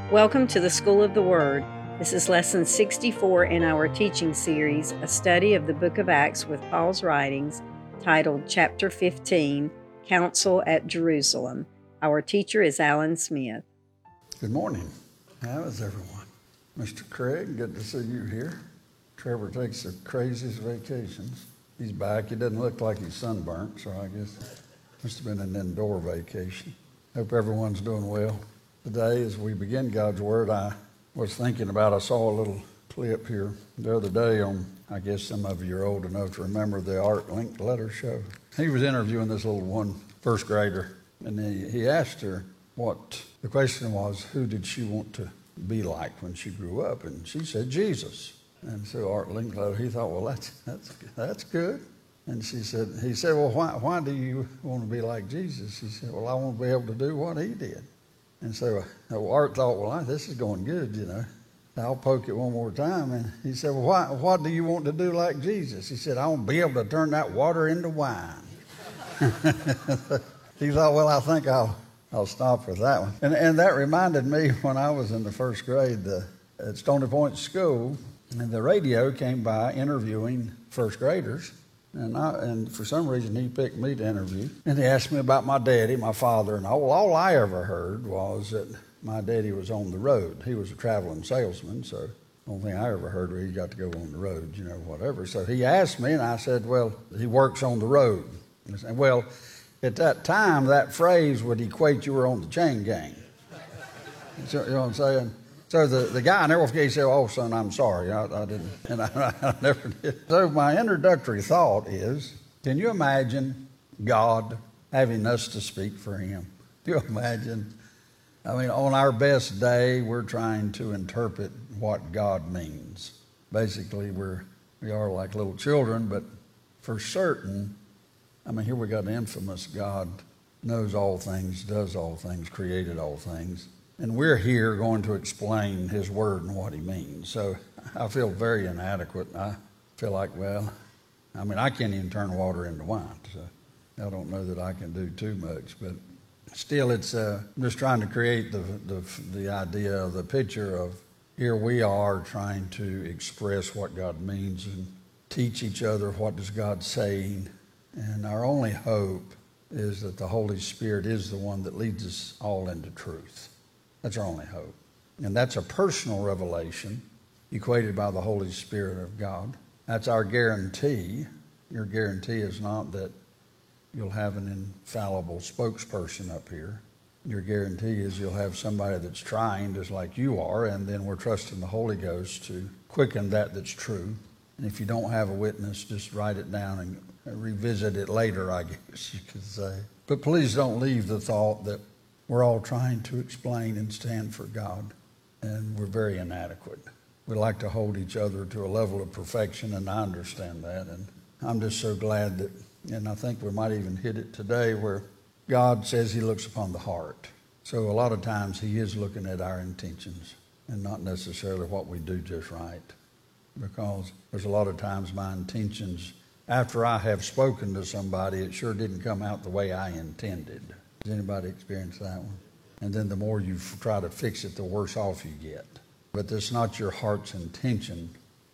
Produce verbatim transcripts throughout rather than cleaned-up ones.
Welcome to the School of the Word. This is lesson sixty-four in our teaching series, a study of the book of Acts with Paul's writings, titled Chapter fifteen, Council at Jerusalem. Our teacher is Alan Smith. Good morning. How is everyone? Mister Craig, good to see you here. Trevor takes the craziest vacations. He's back. He doesn't look like he's sunburnt, so I guess it must have been an indoor vacation. Hope everyone's doing well. Today, as we begin God's Word, I was thinking about, I saw a little clip here the other day on, I guess some of you are old enough to remember the Art Linkletter show. He was interviewing this little one first grader, and he, he asked her what, the question was, who did she want to be like when she grew up? And she said, Jesus. And so Art Linkletter, he thought, well, that's that's that's good. And she said, he said, well, why why do you want to be like Jesus? She said, well, I want to be able to do what he did. And so uh, Art thought, well, this is going good, you know. I'll poke it one more time. And he said, well, why, what do you want to do like Jesus? He said, I want to be able to turn that water into wine. He thought, well, I think I'll I'll stop with that one. And and that reminded me when I was in the first grade the, at Stony Point School, and the radio came by interviewing first graders. And I, and for some reason, he picked me to interview. And he asked me about my daddy, my father, and all. Well, all I ever heard was that my daddy was on the road. He was a traveling salesman, so the only thing I ever heard was he got to go on the road, you know, whatever. So he asked me, and I said, well, he works on the road. And I said, well, at that time, that phrase would equate you were on the chain gang. So, you know what I'm saying? So the, the guy never forget, he said, oh, son, I'm sorry. I, I didn't, and I, I never did. So my introductory thought is, can you imagine God having us to speak for him? Do you imagine? I mean, on our best day, we're trying to interpret what God means. Basically, we're, we are like little children, but for certain, I mean, here we got an infamous God knows all things, does all things, created all things. And we're here going to explain his word and what he means. So I feel very inadequate. I feel like, well, I mean, I can't even turn water into wine. So I don't know that I can do too much. But still, it's uh, I'm just trying to create the, the, the idea of the picture of here we are trying to express what God means and teach each other what does God saying. And our only hope is that the Holy Spirit is the one that leads us all into truth. That's our only hope. And that's a personal revelation equated by the Holy Spirit of God. That's our guarantee. Your guarantee is not that you'll have an infallible spokesperson up here. Your guarantee is you'll have somebody that's trying just like you are, and then we're trusting the Holy Ghost to quicken that that's true. And if you don't have a witness, just write it down and revisit it later, I guess you could say. But please don't leave the thought that we're all trying to explain and stand for God, and we're very inadequate. We like to hold each other to a level of perfection, and I understand that. And I'm just so glad that, and I think we might even hit it today, where God says he looks upon the heart. So a lot of times he is looking at our intentions and not necessarily what we do just right. Because there's a lot of times my intentions, after I have spoken to somebody, it sure didn't come out the way I intended. Has anybody experienced that one? And then the more you try to fix it, the worse off you get. But that's not your heart's intention.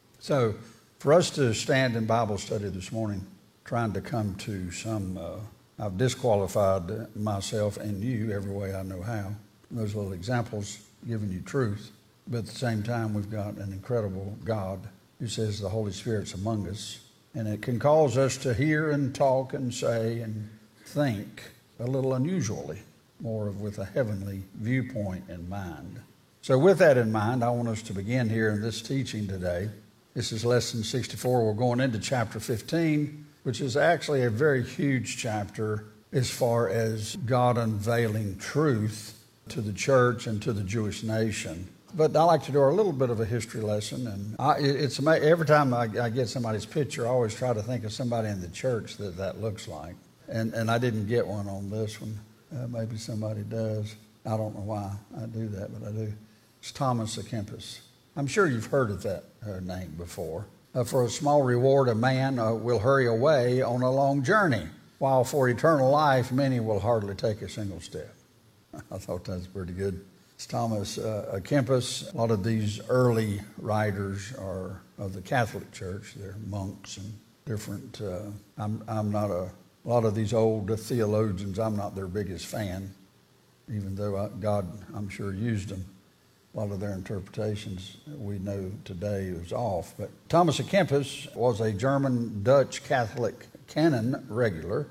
So for us to stand in Bible study this morning, trying to come to some, uh, I've disqualified myself and you every way I know how. Those little examples giving you truth. But at the same time, we've got an incredible God who says the Holy Spirit's among us. And it can cause us to hear and talk and say and think a little unusually, more of with a heavenly viewpoint in mind. So with that in mind, I want us to begin here in this teaching today. This is lesson sixty-four. We're going into chapter fifteen, which is actually a very huge chapter as far as God unveiling truth to the church and to the Jewish nation. But I like to do a little bit of a history lesson, and I, it's every time I, I get somebody's picture, I always try to think of somebody in the church that that looks like. And and I didn't get one on this one. Uh, maybe somebody does. I don't know why I do that, but I do. It's Thomas à Kempis. I'm sure you've heard of that uh, name before. Uh, for a small reward, a man uh, will hurry away on a long journey, while for eternal life, many will hardly take a single step. I thought that was pretty good. Thomas uh, à Kempis. A lot of these early writers are of the Catholic Church. They're monks and different. Uh, I'm I'm not a, a lot of these old theologians. I'm not their biggest fan, even though I, God, I'm sure, used them. A lot of their interpretations we know today was off. But Thomas à Kempis was a German-Dutch Catholic canon regular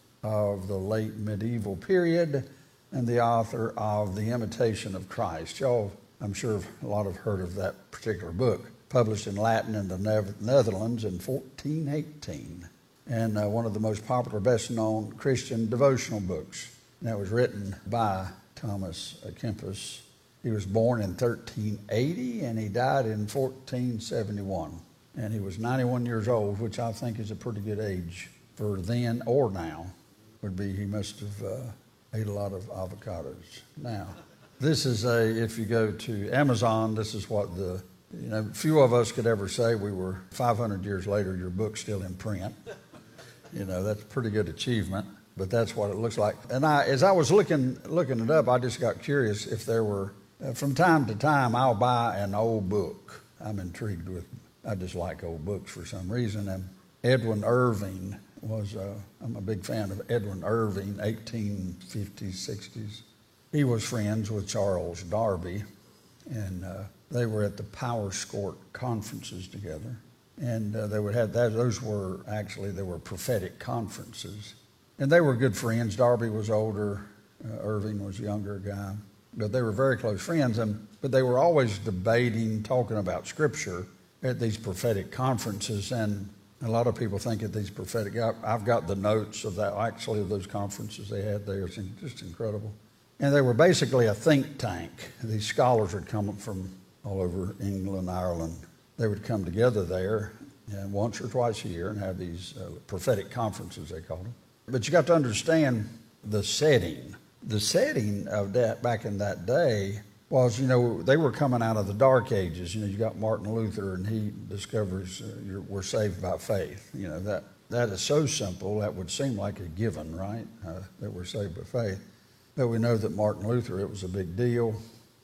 of the late medieval period, and the author of The Imitation of Christ. Y'all, I'm sure a lot have heard of that particular book, published in Latin in the Netherlands in fourteen eighteen, and uh, one of the most popular, best-known Christian devotional books. And that was written by Thomas à Kempis. He was born in thirteen eighty, and he died in fourteen seventy-one. And he was ninety-one years old, which I think is a pretty good age for then or now. Would be he must have... Uh, ate a lot of avocados. Now, this is a, if you go to Amazon, this is what the, you know, few of us could ever say we were five hundred years later, your book's still in print. You know, that's a pretty good achievement, but that's what it looks like. And I, as I was looking looking it up, I just got curious if there were, uh, from time to time, I'll buy an old book. I'm intrigued with, I just like old books for some reason. And Edwin Irving was, uh, I'm a big fan of Edwin Irving, eighteen fifties, sixties. He was friends with Charles Darby, and uh, they were at the Power Score conferences together. And uh, they would have, that, those were actually, they were prophetic conferences. And they were good friends. Darby was older, uh, Irving was a younger guy. But they were very close friends, and but they were always debating, talking about Scripture at these prophetic conferences. And a lot of people think at these prophetic, I've got the notes of that, actually, of those conferences they had there. It's just incredible. And they were basically a think tank. These scholars would come from all over England, Ireland. They would come together there and once or twice a year and have these uh, prophetic conferences, they called them. But you got to understand the setting. The setting of that back in that day was, you know, they were coming out of the Dark Ages. You know, you got Martin Luther, and he discovers uh, you're, we're saved by faith. You know, that that is so simple, that would seem like a given, right, uh, that we're saved by faith. But we know that Martin Luther, it was a big deal,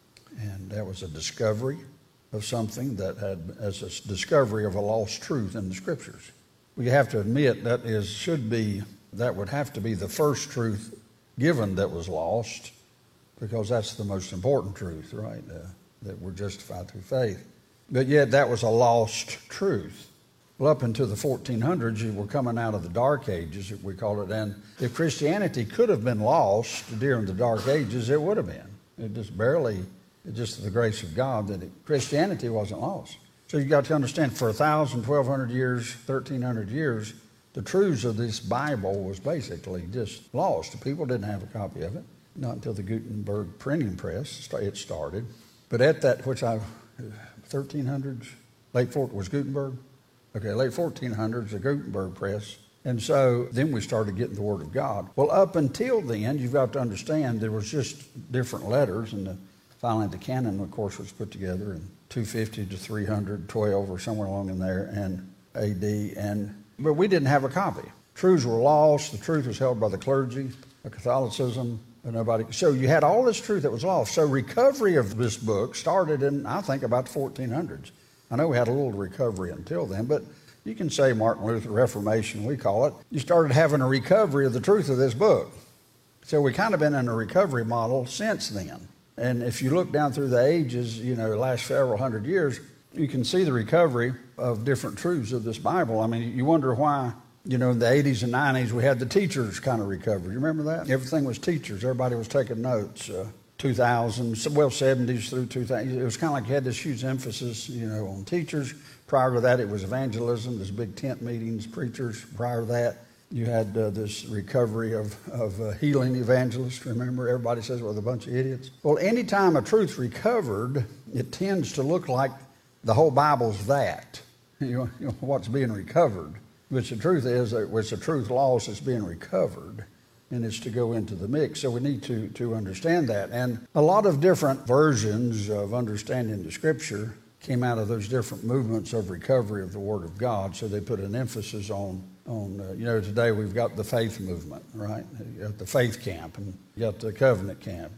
and that was a discovery of something that had, as a discovery of a lost truth in the Scriptures. We have to admit that is should be, that would have to be the first truth given that was lost, because that's the most important truth, right, uh, that we're justified through faith. But yet that was a lost truth. Well, up into the fourteen hundreds, you were coming out of the Dark Ages, we call it, and if Christianity could have been lost during the Dark Ages, it would have been. It just barely, it just the grace of God that it, Christianity wasn't lost. So you got to understand, for one thousand, twelve hundred years, thirteen hundred years, the truths of this Bible was basically just lost. People didn't have a copy of it. Not until the Gutenberg printing press, it started. But at that, which I, thirteen hundreds, late fourteen, was Gutenberg? Okay, late fourteen hundreds, the Gutenberg press. And so then we started getting the Word of God. Well, up until then, you've got to understand there was just different letters, and the, finally the canon, of course, was put together in two fifty to three twelve or somewhere along in there, and A D, and but we didn't have a copy. Truths were lost. The truth was held by the clergy of Catholicism. But nobody. So you had all this truth that was lost. So recovery of this book started in, I think, about the fourteen hundreds. I know we had a little recovery until then, but you can say Martin Luther Reformation, we call it. You started having a recovery of the truth of this book. So we kind of been in a recovery model since then. And if you look down through the ages, you know, the last several hundred years, you can see the recovery of different truths of this Bible. I mean, you wonder why. You know, in the eighties and nineties, we had the teachers kind of recover. You remember that? Everything was teachers. Everybody was taking notes. Uh, two thousand, well, seventies through two thousand. It was kind of like you had this huge emphasis, you know, on teachers. Prior to that, it was evangelism. There's big tent meetings, preachers. Prior to that, you had uh, this recovery of, of uh, healing evangelists. Remember, everybody says, well, a bunch of idiots. Well, anytime a truth recovered, it tends to look like the whole Bible's that. You know, you know what's being recovered. Which the truth is, that it's a truth lost that's being recovered, and it's to go into the mix. So we need to, to understand that. And a lot of different versions of understanding the Scripture came out of those different movements of recovery of the Word of God. So they put an emphasis on, on uh, you know, today we've got the faith movement, right? You got the faith camp, and you got the covenant camp, and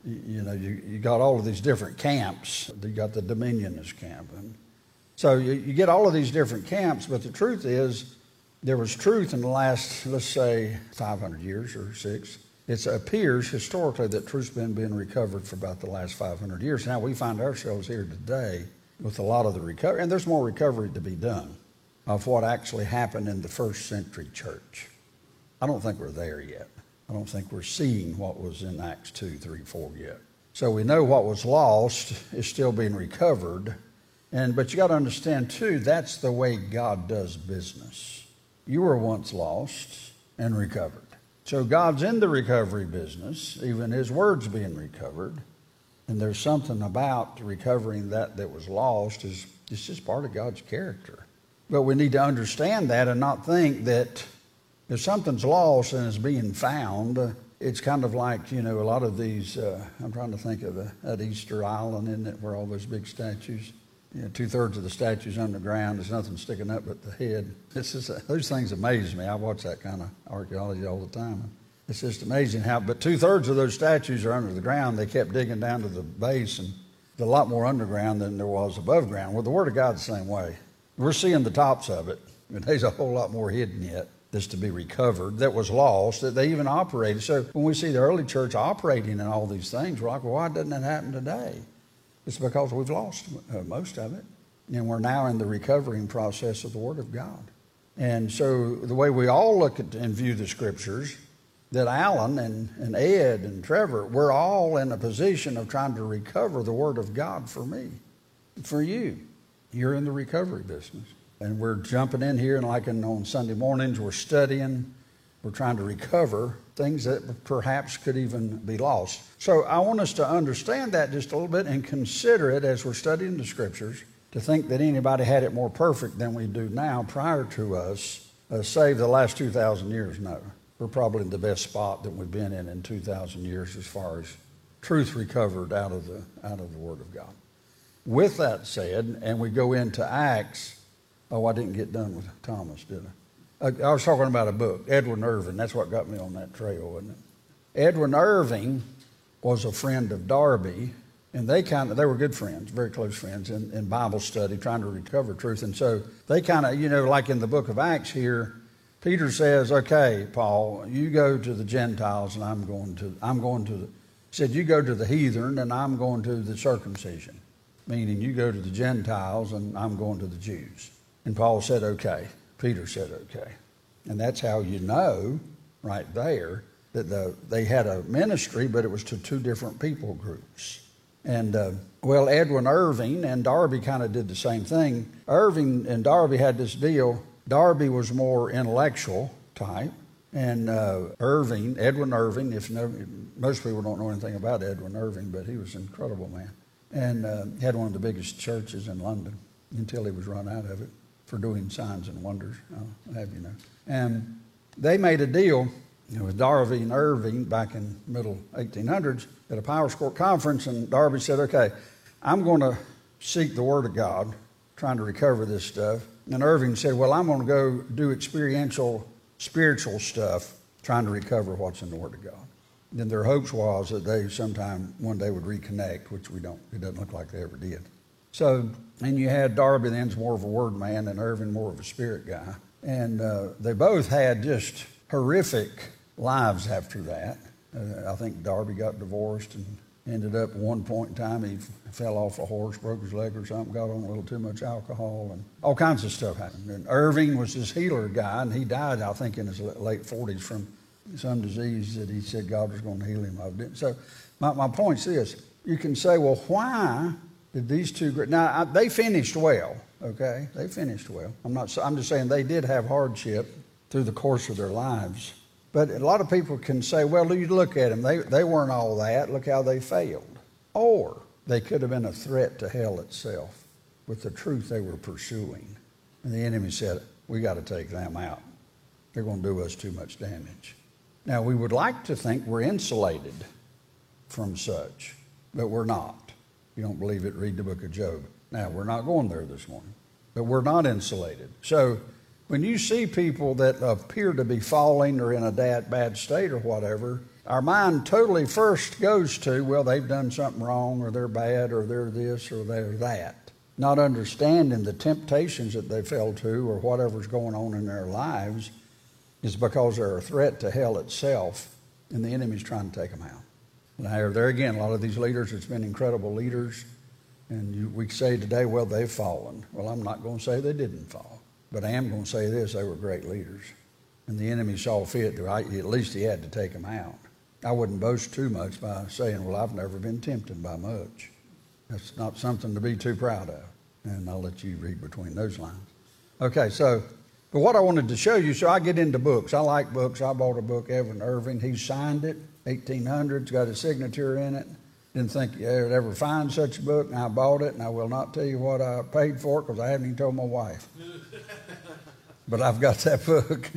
you, you know, you, you got all of these different camps. You got the Dominionist camp. And so you, you get all of these different camps, but the truth is there was truth in the last, let's say, five hundred years or six. It appears historically that truth's been being recovered for about the last five hundred years. Now we find ourselves here today with a lot of the recovery, and there's more recovery to be done of what actually happened in the first century church. I don't think we're there yet. I don't think we're seeing what was in Acts two, three, four yet. So we know what was lost is still being recovered. And but you got to understand too, that's the way God does business. You were once lost and recovered. So God's in the recovery business, even his word's being recovered. And there's something about recovering that that was lost is it's just part of God's character. But we need to understand that and not think that if something's lost and is being found, uh, it's kind of like, you know, a lot of these, uh, I'm trying to think of the, at Easter Island, isn't it, where all those big statues, you know, two-thirds of the statues underground, there's nothing sticking up but the head. It's just, uh, those things amaze me. I watch that kind of archaeology all the time. It's just amazing how, but two-thirds of those statues are under the ground. They kept digging down to the base, and there's a lot more underground than there was above ground. Well, the Word of God's the same way. We're seeing the tops of it, and there's a whole lot more hidden yet that's to be recovered, that was lost, that they even operated. So when we see the early church operating in all these things, we're like, well, why doesn't that happen today? It's because we've lost uh, most of it, and we're now in the recovering process of the Word of God. And so the way we all look at and view the Scriptures, that Alan and, and Ed and Trevor, we're all in a position of trying to recover the Word of God for me, for you. You're in the recovery business. And we're jumping in here, and like in, on Sunday mornings, we're studying. We're trying to recover things that perhaps could even be lost. So I want us to understand that just a little bit and consider it as we're studying the Scriptures, to think that anybody had it more perfect than we do now prior to us, uh, save the last two thousand years. No. We're probably in the best spot that we've been in in two thousand years as far as truth recovered out of the out of the Word of God. With that said, and we go into Acts. Oh, I didn't get done with Thomas, did I? I, I was talking about a book, Edwin Irving. That's what got me on that trail, wasn't it? Edwin Irving was a friend of Darby, and they kind of they were good friends, very close friends in, in Bible study, trying to recover truth. And so they kind of, you know, like in the book of Acts here, Peter says, "Okay, Paul, you go to the Gentiles, and I'm going to I'm going to." The, he said, "You go to the heathen, and I'm going to the circumcision," meaning you go to the Gentiles, and I'm going to the Jews. And Paul said, okay. Peter said, okay. And that's how you know right there that the, they had a ministry, but it was to two different people groups. And, uh, well, Edwin Irving and Darby kind of did the same thing. Irving and Darby had this deal. Darby was more intellectual type. And uh, Irving, Edwin Irving, if no, most people don't know anything about Edwin Irving, but he was an incredible man. And uh, had one of the biggest churches in London until he was run out of it for doing signs and wonders, I'll have you know. And they made a deal, you know, with Darby and Irving back in the middle eighteen hundreds at a Powers Court conference, and Darby said, okay, I'm going to seek the Word of God, trying to recover this stuff. And Irving said, well, I'm going to go do experiential, spiritual stuff, trying to recover what's in the Word of God. And then their hopes was that they sometime, one day would reconnect, which we don't, it doesn't look like they ever did. So, and you had Darby then's more of a word man and Irving more of a spirit guy. And uh, they both had just horrific lives after that. Uh, I think Darby got divorced and ended up at one point in time he f- fell off a horse, broke his leg or something, got on a little too much alcohol, and all kinds of stuff happened. And Irving was this healer guy, and he died, I think, in his late forties from some disease that he said God was going to heal him of. So my, my point's this. You can say, well, why did these two, now I, they finished well, okay? They finished well. I'm not. I'm just saying they did have hardship through the course of their lives. But a lot of people can say, well, you look at them. They, they weren't all that. Look how they failed. Or they could have been a threat to hell itself with the truth they were pursuing. And the enemy said, we got to take them out. They're going to do us too much damage. Now, we would like to think we're insulated from such, but we're not. If you don't believe it, read the book of Job. Now, we're not going there this morning, but we're not insulated. So when you see people that appear to be falling or in a bad, bad state or whatever, our mind totally first goes to, well, they've done something wrong, or they're bad, or they're this, or they're that. Not understanding the temptations that they fell to, or whatever's going on in their lives, is because they're a threat to hell itself, and the enemy's trying to take them out. Now, there again, a lot of these leaders, it's been incredible leaders, and you, we say today, well, they've fallen. Well, I'm not going to say they didn't fall, but I am going to say this, they were great leaders. And the enemy saw fit, to, at least he had to take them out. I wouldn't boast too much by saying, well, I've never been tempted by much. That's not something to be too proud of. And I'll let you read between those lines. Okay, so, but what I wanted to show you, so I get into books. I like books. I bought a book, Evan Irving. He signed it, eighteen hundred. It's got his signature in it. Didn't think you'd ever find such a book, and I bought it, and I will not tell you what I paid for it because I haven't even told my wife. But I've got that book,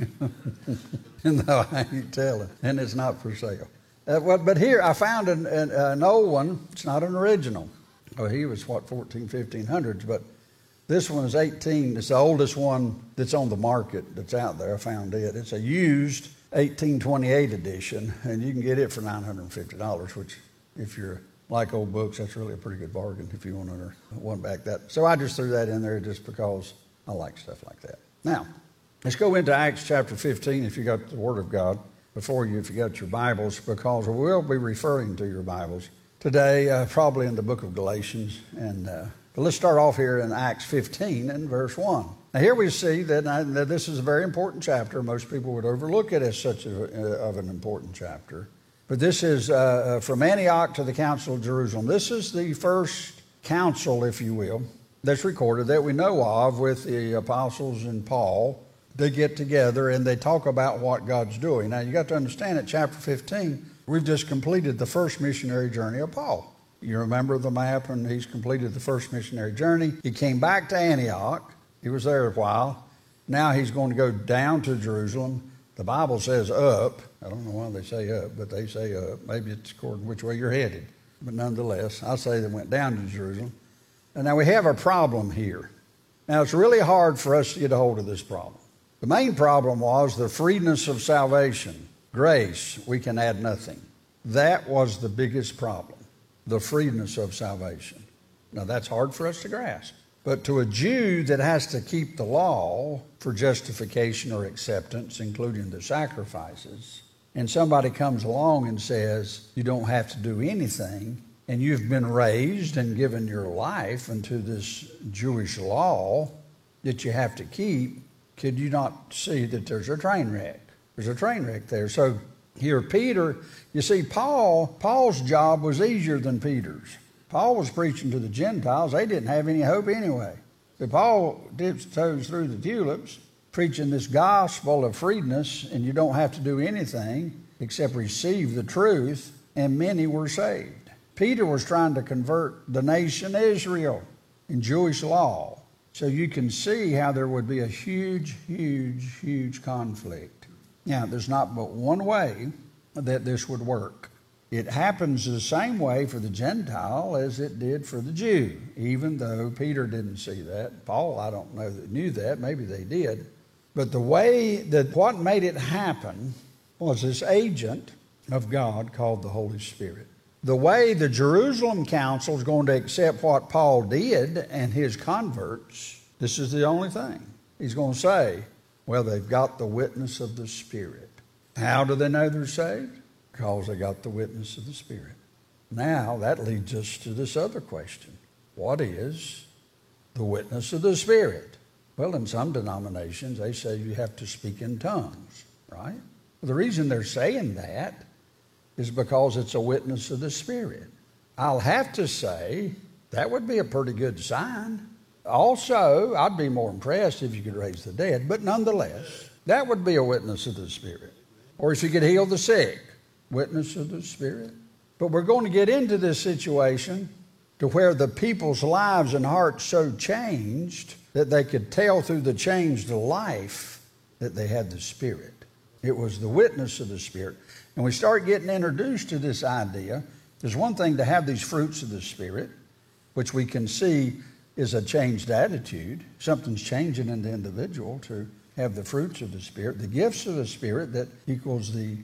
and though I ain't telling, and it's not for sale. Uh, well, but here I found an, an, an old one. It's not an original. Oh, he was, what, fourteen, fifteen hundreds, but this one is eighteen. It's the oldest one that's on the market that's out there. I found it. It's a used eighteen twenty-eight edition, and you can get it for nine hundred fifty dollars, which, if you're like old books, that's really a pretty good bargain if you want to one back that. So I just threw that in there just because I like stuff like that. Now, let's go into Acts chapter fifteen if you got the Word of God before you, if you got your Bibles, because we'll be referring to your Bibles today, uh, probably in the book of Galatians. And uh, but let's start off here in Acts fifteen and verse one. Now here we see that, uh, that this is a very important chapter. Most people would overlook it as such a, uh, of an important chapter. But this is uh, from Antioch to the Council of Jerusalem. This is the first council, if you will, that's recorded that we know of with the apostles and Paul. They get together and they talk about what God's doing. Now, you got to understand at chapter fifteen, we've just completed the first missionary journey of Paul. You remember the map, and he's completed the first missionary journey. He came back to Antioch. He was there a while. Now he's going to go down to Jerusalem. The Bible says up. I don't know why they say up, but they say up. Maybe it's according to which way you're headed. But nonetheless, I say they went down to Jerusalem. And now we have a problem here. Now, it's really hard for us to get a hold of this problem. The main problem was the freeness of salvation. Grace, we can add nothing. That was the biggest problem, the freeness of salvation. Now, that's hard for us to grasp. But to a Jew that has to keep the law for justification or acceptance, including the sacrifices, and somebody comes along and says, you don't have to do anything, and you've been raised and given your life into this Jewish law that you have to keep, could you not see that there's a train wreck? There's a train wreck there. So here, Peter, you see, Paul, Paul's job was easier than Peter's. Paul was preaching to the Gentiles. They didn't have any hope anyway. So Paul dips toes through the tulips, preaching this gospel of freeness, and you don't have to do anything except receive the truth, and many were saved. Peter was trying to convert the nation Israel in Jewish law. So you can see how there would be a huge, huge, huge conflict. Now, there's not but one way that this would work. It happens the same way for the Gentile as it did for the Jew, even though Peter didn't see that. Paul, I don't know that knew that. Maybe they did. But the way that what made it happen was this agent of God called the Holy Spirit. The way the Jerusalem council is going to accept what Paul did and his converts, this is the only thing. He's going to say, well, they've got the witness of the Spirit. How do they know they're saved? Because they got the witness of the Spirit. Now, that leads us to this other question. What is the witness of the Spirit? Well, in some denominations, they say you have to speak in tongues, right? Well, the reason they're saying that is because it's a witness of the Spirit. I'll have to say that would be a pretty good sign. Also, I'd be more impressed if you could raise the dead, but nonetheless, that would be a witness of the Spirit. Or if you could heal the sick, witness of the Spirit. But we're going to get into this situation to where the people's lives and hearts so changed that they could tell through the changed life that they had the Spirit. It was the witness of the Spirit. And we start getting introduced to this idea. There's one thing to have these fruits of the Spirit, which we can see is a changed attitude. Something's changing in the individual to have the fruits of the Spirit. The gifts of the Spirit that equals the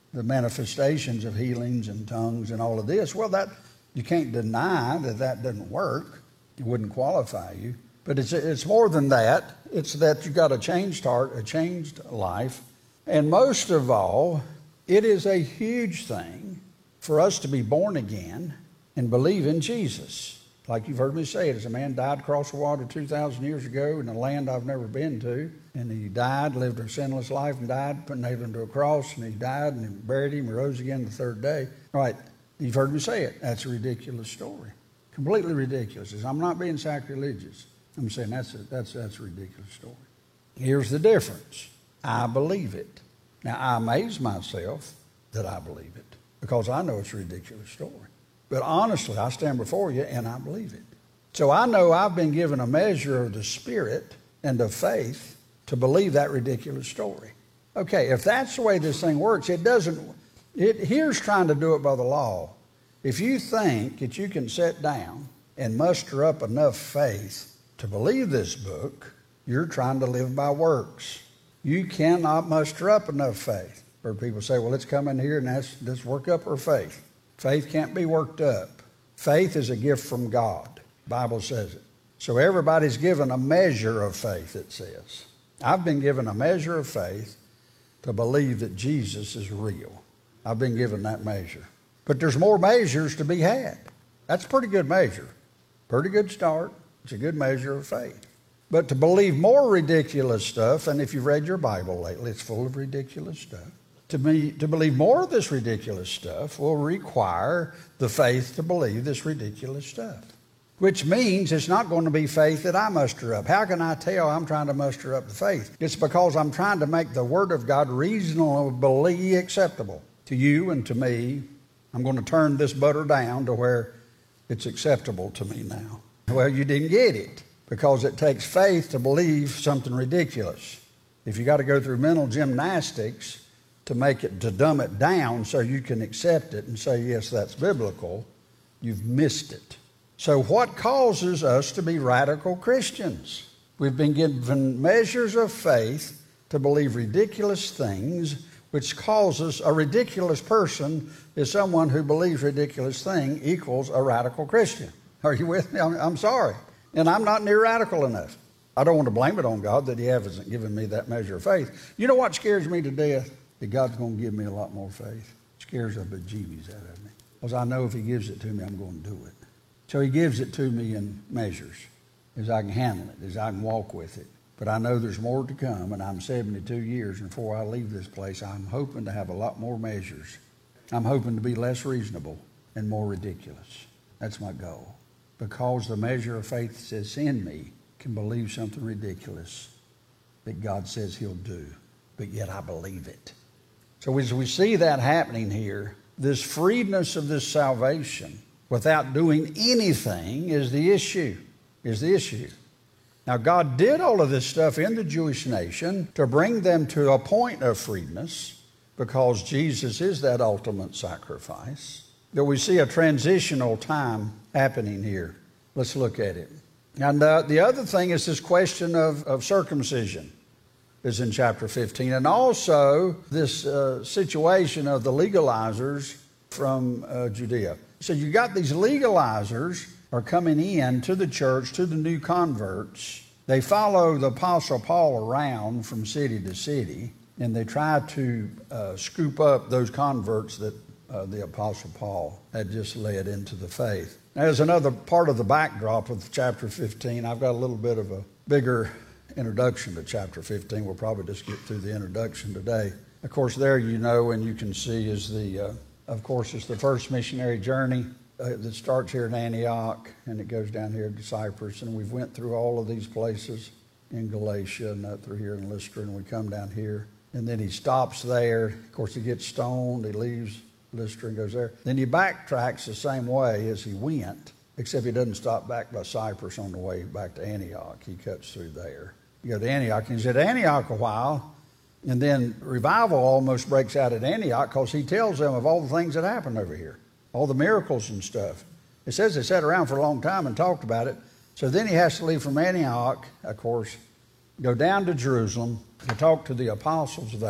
the manifestations of healings and tongues and all of this. Well, that you can't deny that that doesn't work. It wouldn't qualify you. But it's it's more than that. It's that you've got a changed heart, a changed life. And most of all, it is a huge thing for us to be born again and believe in Jesus. Like you've heard me say it, as a man died across the water two thousand years ago in a land I've never been to, and he died, lived a sinless life and died, put nailed him to a cross, and he died, and he buried him, and rose again the third day. All right, you've heard me say it. That's a ridiculous story. Completely ridiculous. I'm not being sacrilegious. I'm saying that's a, that's, that's a ridiculous story. Here's the difference. I believe it. Now, I amaze myself that I believe it because I know it's a ridiculous story. But honestly, I stand before you and I believe it. So I know I've been given a measure of the Spirit and of faith to believe that ridiculous story. Okay, if that's the way this thing works, it doesn't, it, here's trying to do it by the law. If you think that you can sit down and muster up enough faith to believe this book, you're trying to live by works. You cannot muster up enough faith. I've heard people say, well, let's come in here and let's, let's work up our faith. Faith can't be worked up. Faith is a gift from God. The Bible says it. So everybody's given a measure of faith, it says. I've been given a measure of faith to believe that Jesus is real. I've been given that measure. But there's more measures to be had. That's a pretty good measure. Pretty good start. It's a good measure of faith. But to believe more ridiculous stuff, and if you've read your Bible lately, it's full of ridiculous stuff. To, be, to believe more of this ridiculous stuff will require the faith to believe this ridiculous stuff. Which means it's not going to be faith that I muster up. How can I tell I'm trying to muster up the faith? It's because I'm trying to make the Word of God reasonably acceptable to you and to me. I'm going to turn this butter down to where it's acceptable to me now. Well, you didn't get it because it takes faith to believe something ridiculous. If you got to go through mental gymnastics to make it, to dumb it down so you can accept it and say, yes, that's biblical, you've missed it. So what causes us to be radical Christians? We've been given measures of faith to believe ridiculous things, which causes a ridiculous person is someone who believes ridiculous thing equals a radical Christian. Are you with me? I'm, I'm sorry. And I'm not near radical enough. I don't want to blame it on God that he hasn't given me that measure of faith. You know what scares me to death? That God's going to give me a lot more faith. It scares the bejeebies out of me. Because I know if he gives it to me, I'm going to do it. So he gives it to me in measures, as I can handle it, as I can walk with it. But I know there's more to come, and I'm seventy-two years, and before I leave this place, I'm hoping to have a lot more measures. I'm hoping to be less reasonable and more ridiculous. That's my goal. Because the measure of faith that's in me can believe something ridiculous that God says he'll do, but yet I believe it. So as we see that happening here, this freedness of this salvation without doing anything is the issue, is the issue. Now, God did all of this stuff in the Jewish nation to bring them to a point of freedness because Jesus is that ultimate sacrifice. But we see a transitional time happening here. Let's look at it. And uh, the other thing is this question of, of circumcision is in chapter fifteen. And also this uh, situation of the legalizers from uh, Judea. So you got these legalizers are coming in to the church, to the new converts. They follow the Apostle Paul around from city to city, and they try to uh, scoop up those converts that uh, the Apostle Paul had just led into the faith. Now, there's another part of the backdrop of chapter fifteen. I've got a little bit of a bigger introduction to chapter fifteen. We'll probably just get through the introduction today. Of course, there you know and you can see is the, uh, of course, it's the first missionary journey uh, that starts here in Antioch and it goes down here to Cyprus. And we've went through all of these places in Galatia and up through here in Lystra, and we come down here. And then he stops there. Of course, he gets stoned. He leaves Lystra and goes there. Then he backtracks the same way as he went, except he doesn't stop back by Cyprus on the way back to Antioch. He cuts through there. You go to Antioch, and he's at Antioch a while, and then revival almost breaks out at Antioch because he tells them of all the things that happened over here, all the miracles and stuff. It says they sat around for a long time and talked about it. So then he has to leave from Antioch, of course, go down to Jerusalem to talk to the apostles there.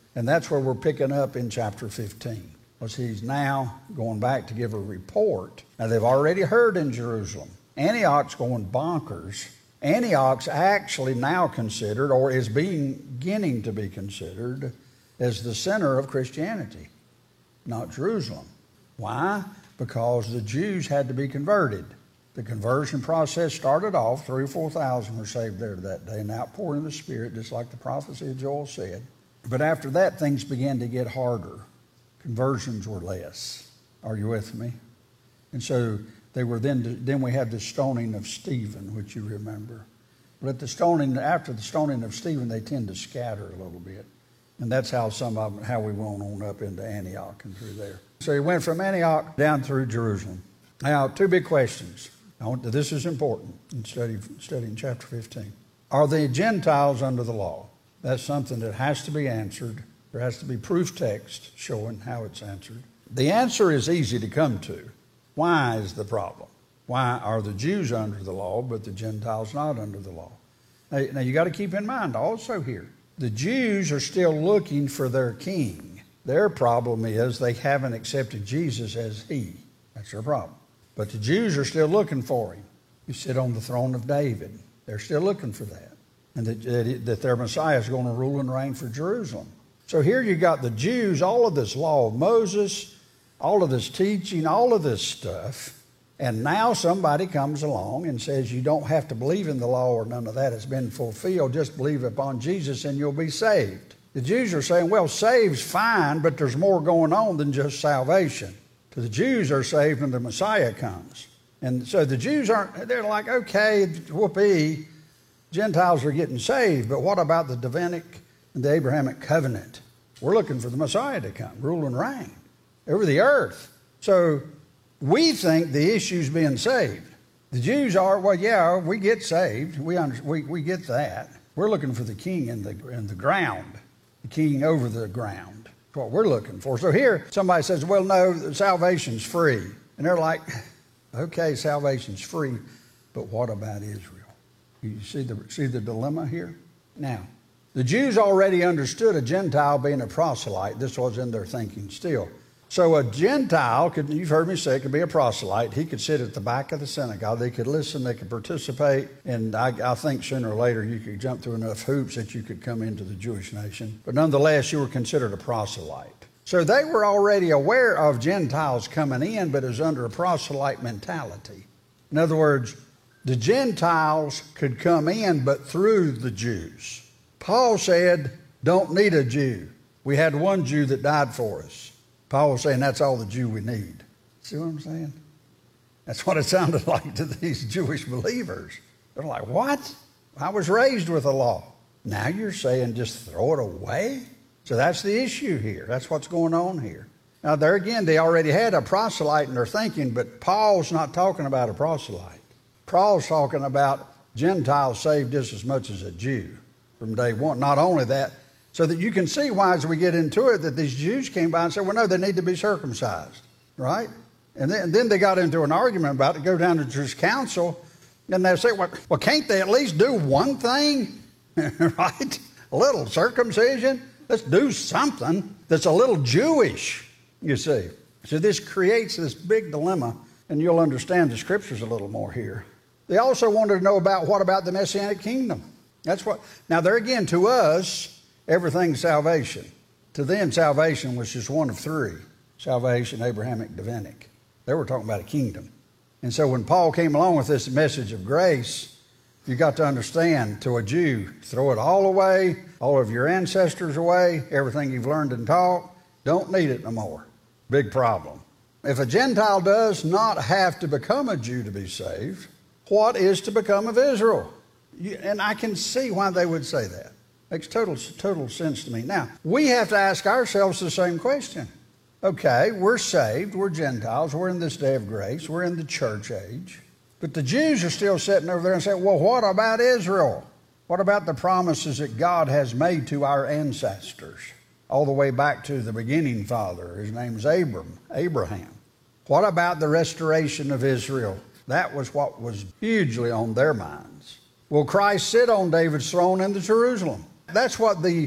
And that's where we're picking up in chapter fifteen. Because he's now going back to give a report. Now they've already heard in Jerusalem. Antioch's going bonkers. Antioch's actually now considered, or is beginning to be considered, as the center of Christianity, not Jerusalem. Why? Because the Jews had to be converted. The conversion process started off, three or four thousand were saved there that day, an outpouring of the Spirit, just like the prophecy of Joel said. But after that, things began to get harder. Conversions were less. Are you with me? And so they were then, then we had the stoning of Stephen, which you remember. But at the stoning, after the stoning of Stephen, they tend to scatter a little bit. And that's how some of them, how we went on up into Antioch and through there. So he went from Antioch down through Jerusalem. Now, two big questions. I want to, this is important in study, studying chapter fifteen. Are the Gentiles under the law? That's something that has to be answered. There has to be proof text showing how it's answered. The answer is easy to come to. Why is the problem? Why are the Jews under the law, but the Gentiles not under the law? Now, now you got to keep in mind also here, the Jews are still looking for their king. Their problem is they haven't accepted Jesus as he. That's their problem. But the Jews are still looking for him. You sit on the throne of David. They're still looking for that. And that, that, that their Messiah is going to rule and reign for Jerusalem. So here you got the Jews, all of this law of Moses, all of this teaching, all of this stuff. And now somebody comes along and says you don't have to believe in the law or none of that has been fulfilled. Just believe upon Jesus and you'll be saved. The Jews are saying, well, saved's fine, but there's more going on than just salvation. So the Jews are saved when the Messiah comes. And so the Jews aren't, they're like, okay, whoopee, Gentiles are getting saved, but what about the Davidic and the Abrahamic covenant? We're looking for the Messiah to come, rule and reign over the earth. So we think the issue's being saved. The Jews are, well, yeah, we get saved. We, under, we, we get that. We're looking for the king in the, in the ground, the king over the ground. That's what we're looking for. So here somebody says, well, no, salvation's free. And they're like, okay, salvation's free, but what about Israel? You see the, see the dilemma here? Now, the Jews already understood a Gentile being a proselyte. This was in their thinking still. So a Gentile, could, you've heard me say, could be a proselyte. He could sit at the back of the synagogue. They could listen. They could participate. And I, I think sooner or later you could jump through enough hoops that you could come into the Jewish nation. But nonetheless, you were considered a proselyte. So they were already aware of Gentiles coming in, but it was under a proselyte mentality. In other words, the Gentiles could come in, but through the Jews. Paul said, don't need a Jew. We had one Jew that died for us. Paul was saying that's all the Jew we need. See what I'm saying? That's what it sounded like to these Jewish believers. They're like, what? I was raised with the law. Now you're saying just throw it away? So that's the issue here. That's what's going on here. Now there again, they already had a proselyte in their thinking, but Paul's not talking about a proselyte. Paul's talking about Gentiles saved just as much as a Jew from day one. Not only that, so that you can see why as we get into it that these Jews came by and said, well, no, they need to be circumcised, right? And then, and then they got into an argument about it, go down to this council, and they say, well, well, can't they at least do one thing, right? A little circumcision? Let's do something that's a little Jewish, you see. So this creates this big dilemma, and you'll understand the scriptures a little more here. They also wanted to know about what about the Messianic kingdom? That's what, now there again, to us, everything's salvation. To them, salvation was just one of three. Salvation, Abrahamic, Davidic. They were talking about a kingdom. And so when Paul came along with this message of grace, you got to understand, to a Jew, throw it all away, all of your ancestors away, everything you've learned and taught, don't need it no more. Big problem. If a Gentile does not have to become a Jew to be saved, what is to become of Israel? You, and I can see why they would say that. Makes total, total sense to me. Now, we have to ask ourselves the same question. Okay, we're saved, we're Gentiles, we're in this day of grace, we're in the church age. But the Jews are still sitting over there and saying, well, what about Israel? What about the promises that God has made to our ancestors? All the way back to the beginning father. His name's Abram, Abraham. What about the restoration of Israel? That was what was hugely on their minds. Will Christ sit on David's throne in the Jerusalem? That's what the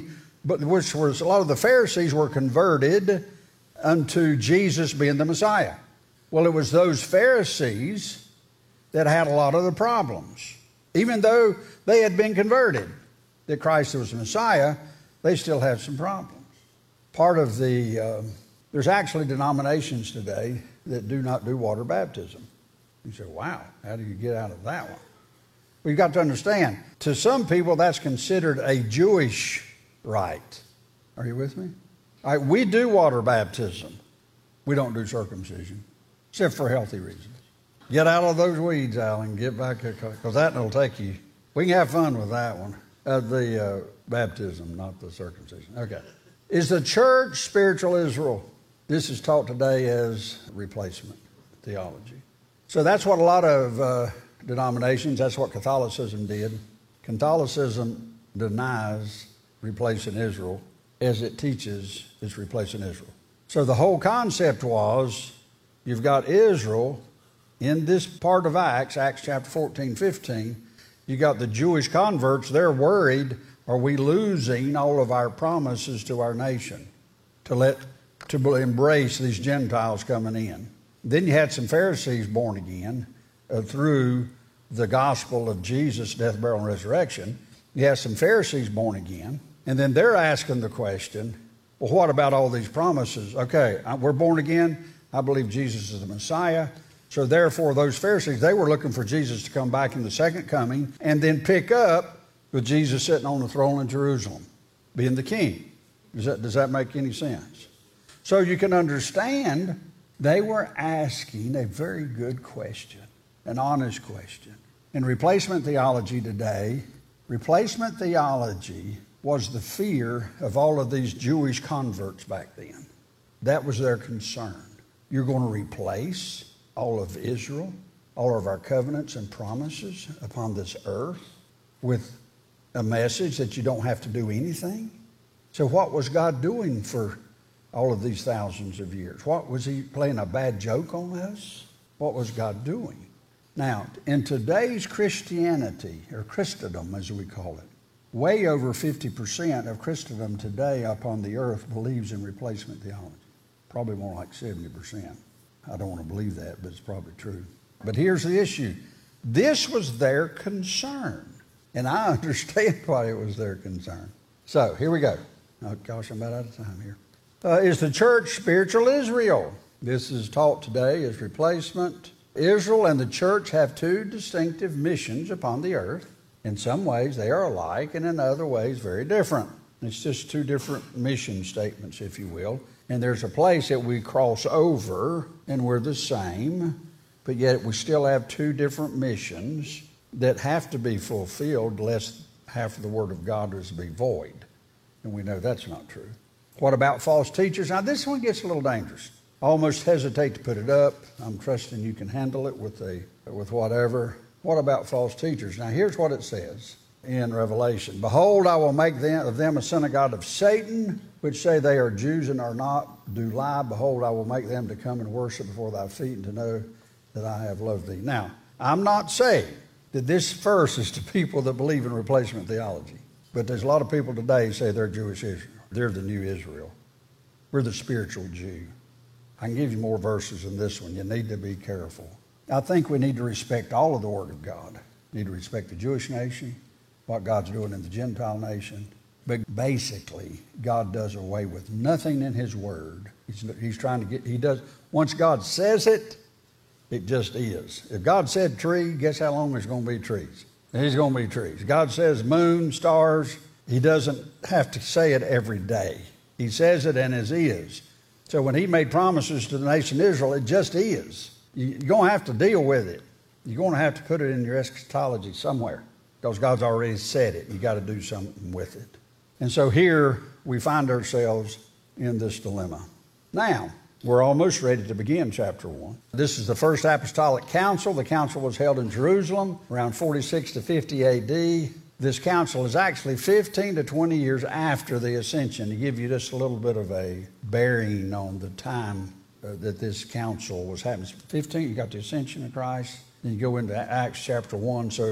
but which was a lot of the Pharisees were converted unto Jesus being the Messiah. Well, it was those Pharisees that had a lot of the problems. Even though they had been converted, that Christ was the Messiah, they still had some problems. Part of the, uh, there's actually denominations today that do not do water baptism. You say, wow, how do you get out of that one? Well, you've got to understand, to some people that's considered a Jewish rite. Are you with me? All right, we do water baptism. We don't do circumcision, except for healthy reasons. Get out of those weeds, Alan. Get back, because that will take you. We can have fun with that one. Uh, the uh, baptism, not the circumcision. Okay. Is the church spiritual Israel? This is taught today as replacement theology. So that's what a lot of uh, denominations, that's what Catholicism did. Catholicism denies replacing Israel as it teaches it's replacing Israel. So the whole concept was you've got Israel in this part of Acts, Acts chapter fourteen, fifteen. You got the Jewish converts, they're worried, are we losing all of our promises to our nation to let to embrace these Gentiles coming in? Then you had some Pharisees born again uh, through the gospel of Jesus' death, burial, and resurrection. You have some Pharisees born again, and then they're asking the question, well, what about all these promises? Okay, we're born again. I believe Jesus is the Messiah. So therefore, those Pharisees, they were looking for Jesus to come back in the second coming and then pick up with Jesus sitting on the throne in Jerusalem, being the king. Does that, does that make any sense? So you can understand they were asking a very good question, an honest question. In replacement theology today, replacement theology was the fear of all of these Jewish converts back then. That was their concern. You're going to replace all of Israel, all of our covenants and promises upon this earth with a message that you don't have to do anything? So what was God doing for all of these thousands of years? What was he playing a bad joke on us? What was God doing? Now, in today's Christianity, or Christendom as we call it, way over fifty percent of Christendom today upon the earth believes in replacement theology. Probably more like seventy percent. I don't want to believe that, but it's probably true. But here's the issue. This was their concern. And I understand why it was their concern. So, here we go. Oh, gosh, I'm about out of time here. Uh, is the church spiritual Israel? This is taught today as replacement. Israel and the church have two distinctive missions upon the earth. In some ways, they are alike, and in other ways, very different. It's just two different mission statements, if you will. And there's a place that we cross over, and we're the same, but yet we still have two different missions that have to be fulfilled, lest half of the Word of God is to be void. And we know that's not true. What about false teachers? Now, this one gets a little dangerous. I almost hesitate to put it up. I'm trusting you can handle it with a with whatever. What about false teachers? Now, here's what it says in Revelation. Behold, I will make them, of them a synagogue of Satan, which say they are Jews and are not, do lie. Behold, I will make them to come and worship before thy feet and to know that I have loved thee. Now, I'm not saying that this verse is to people that believe in replacement theology. But there's a lot of people today who say they're Jewish Israel. They're the new Israel. We're the spiritual Jew. I can give you more verses than this one. You need to be careful. I think we need to respect all of the Word of God. We need to respect the Jewish nation, what God's doing in the Gentile nation. But basically, God does away with nothing in His Word. He's, he's trying to get, He does, once God says it, it just is. If God said tree, guess how long there's going to be trees? There's going to be trees. God says moon, stars, He doesn't have to say it every day. He says it and it is. So when He made promises to the nation Israel, it just is. You're going to have to deal with it. You're going to have to put it in your eschatology somewhere because God's already said it. You got to do something with it. And so here we find ourselves in this dilemma. Now, we're almost ready to begin chapter one. This is the first apostolic council. The council was held in Jerusalem around forty-six to fifty A D. This council is actually fifteen to twenty years after the ascension, to give you just a little bit of a bearing on the time uh, that this council was happening. fifteen, you got the ascension of Christ. Then you go into Acts chapter one. So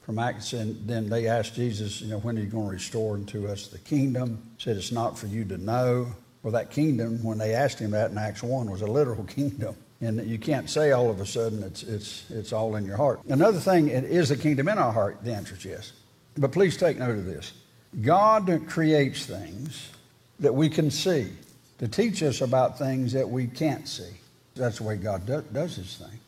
from Acts, and then they asked Jesus, you know, when are you going to restore unto us the kingdom? He said, it's not for you to know. Well, that kingdom, when they asked him that in Acts one, was a literal kingdom. And you can't say all of a sudden it's it's it's all in your heart. Another thing, it is the kingdom in our heart? The answer is yes. But please take note of this. God creates things that we can see to teach us about things that we can't see. That's the way God do, does his thing.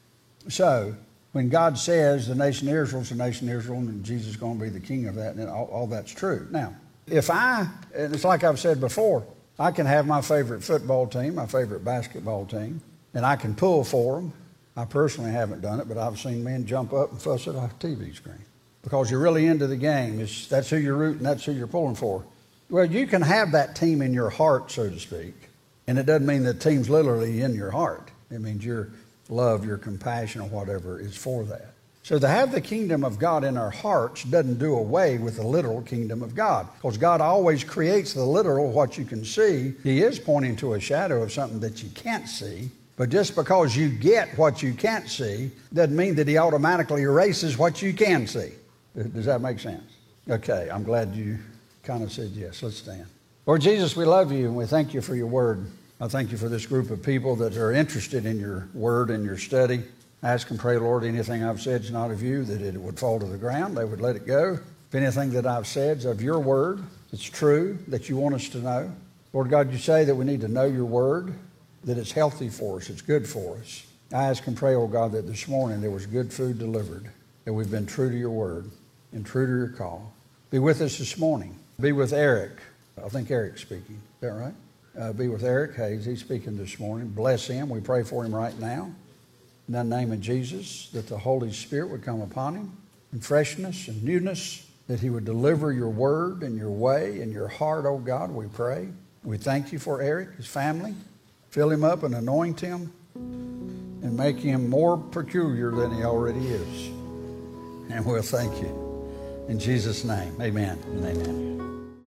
So, when God says the nation of Israel is the nation of Israel and Jesus is going to be the king of that, and all, all that's true. Now, if I, and it's like I've said before, I can have my favorite football team, my favorite basketball team, and I can pull for them. I personally haven't done it, but I've seen men jump up and fuss at a T V screen because you're really into the game. It's, that's who you're rooting, that's who you're pulling for. Well, you can have that team in your heart, so to speak, and it doesn't mean the team's literally in your heart. It means your love, your compassion, or whatever is for that. So to have the kingdom of God in our hearts doesn't do away with the literal kingdom of God, because God always creates the literal, what you can see. He is pointing to a shadow of something that you can't see. But just because you get what you can't see doesn't mean that he automatically erases what you can see. Does that make sense? Okay, I'm glad you kind of said yes. Let's stand. Lord Jesus, we love you and we thank you for your word. I thank you for this group of people that are interested in your word and your study. I ask and pray, Lord, anything I've said is not of you, that it would fall to the ground. They would let it go. If anything that I've said is of your word, it's true, that you want us to know. Lord God, you say that we need to know your word, that it's healthy for us, it's good for us. I ask and pray, oh God, that this morning there was good food delivered, that we've been true to your word and true to your call. Be with us this morning. Be with Eric. I think Eric's speaking. Is that right? Uh, be with Eric Hayes. He's speaking this morning. Bless him. We pray for him right now. In the name of Jesus, that the Holy Spirit would come upon him in freshness and newness, that he would deliver your word and your way and your heart, oh God, we pray. We thank you for Eric, his family. Fill him up and anoint him and make him more peculiar than he already is. And we'll thank you. In Jesus' name, amen and amen.